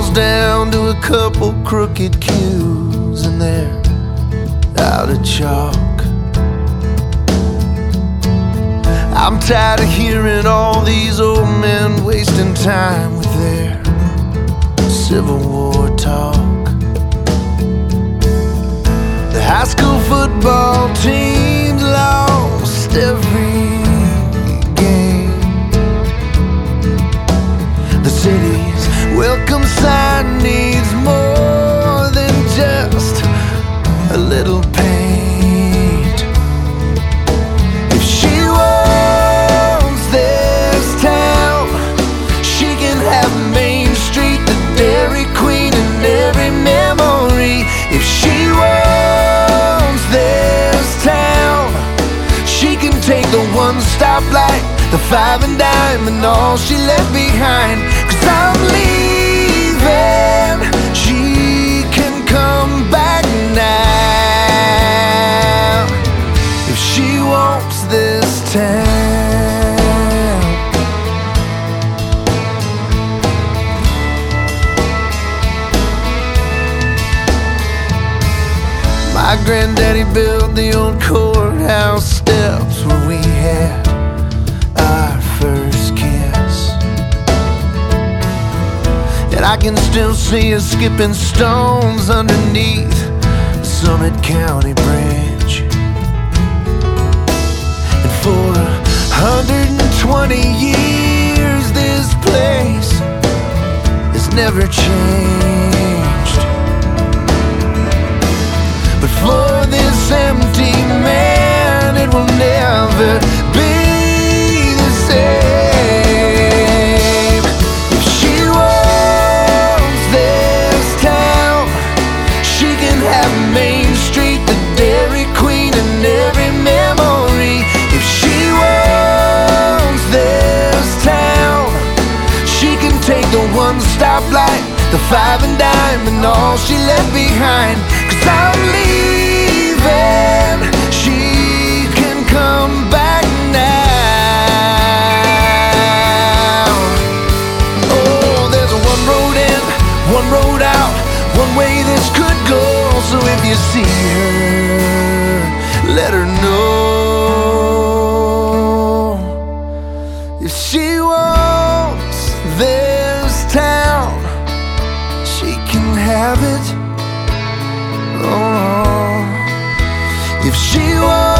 boils down to a couple crooked cues, and they're out of chalk. I'm tired of hearing all these old men wasting time with their Civil War talk. The high school football team's lost every game. The city's welcome sign needs more than just a little paint. If she wants this town, she can have Main Street, the Dairy Queen, and every memory. If she wants this town, she can take the one stoplight, the 5 and dime, and all she left behind. 'Cause I'm leaving, she can come back now if she wants this town. My granddaddy built the old courthouse steps where we had our first kiss, and I can still see us skipping stones underneath Summit County Bridge. And for 120 years this place has never changed. But for this empty man, it will never be the same. If she wants this town, she can have Main Street, the Dairy Queen, and every memory. If she wants this town, she can take the one stoplight, the 5 and dime, and all she left behind. 'Cause I'm leaving, she can come back now. Oh, there's one road in, one road out, one way this could go. So if you see her, let her know. If she wants this town, she can have it. Oh, if she wants